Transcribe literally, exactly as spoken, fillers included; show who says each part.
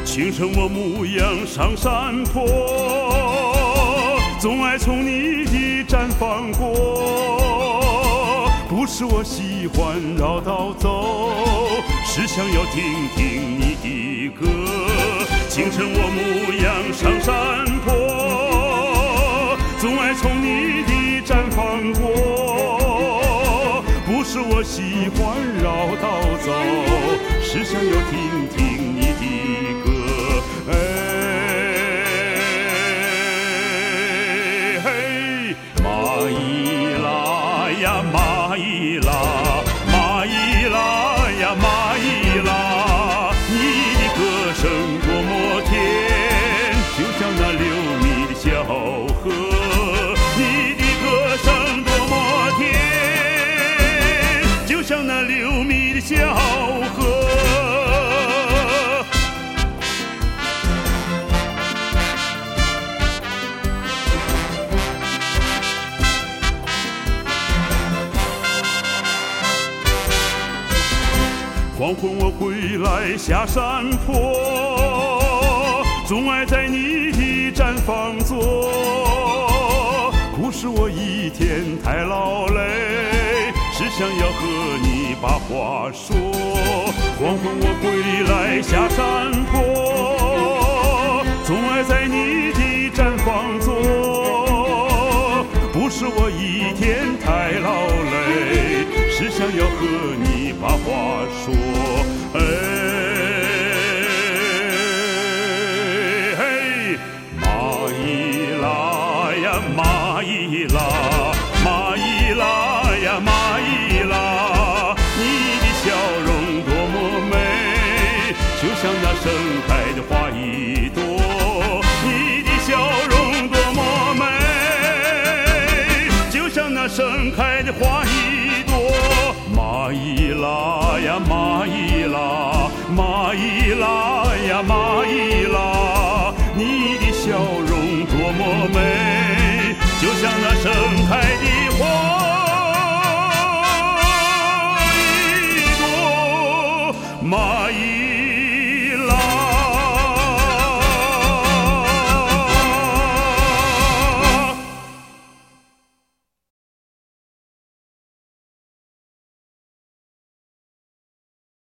Speaker 1: 清晨我牧羊上山坡，总爱从你的毡房过。不是我喜欢绕道走，是想要听听你的歌。清晨我牧羊上山坡，总爱从你的毡房过。不是我喜欢绕道走，是想要听听你的歌。哎嘿，蚂蚁啦呀蚂蚁啦，蚂蚁啦呀蚂蚁啦，你的歌声多么甜，就像那流蜜的小河。你的歌声多么甜，就像那流蜜的小河。黄昏我归来下山坡，总爱在你的毡房坐。不是我一天太劳累，是想要和你把话说。黄昏我归来下山坡，总爱在你的毡房坐。不是我一天太劳累，是想要和你把话说。哎嘿，蚂蚁啦呀蚂蚁啦，蚂蚁啦呀蚂蚁啦，你的笑容多么美，就像那盛开的花一朵。你的笑容多么美，就像那盛开的花一朵。蚂蚁啦呀蚂蚁啦，蚂蚁啦呀蚂蚁啦，你的笑容多么美，就像那盛开的花一朵。蚂蚁